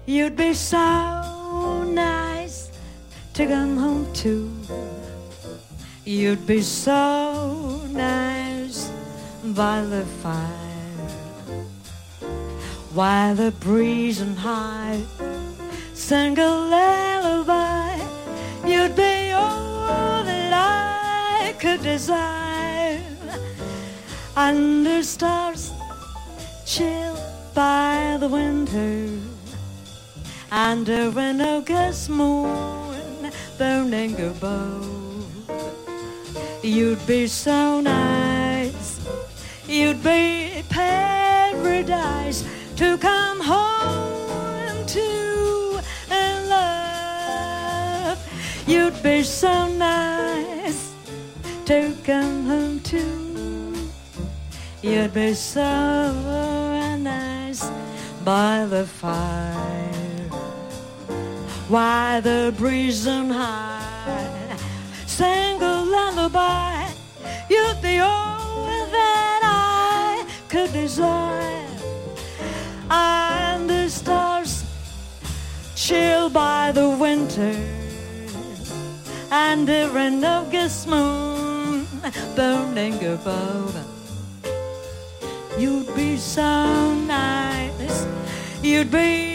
You'd be so nice to come home to. You'd be so nice by the fire, while the breeze and high sang a lullaby. You'd be all that I could desire, under stars chilled by the winter, under an August moon burning above. You'd be so nice, you'd be paradise to come home to and love. You'd be so nice to come home to. You'd be so nice by the fire, while the breeze on high sang a lullaby. You'd be all that I could desire, and the stars chilled by the winter, and there an August moon burning above. You'd be so nice, you'd be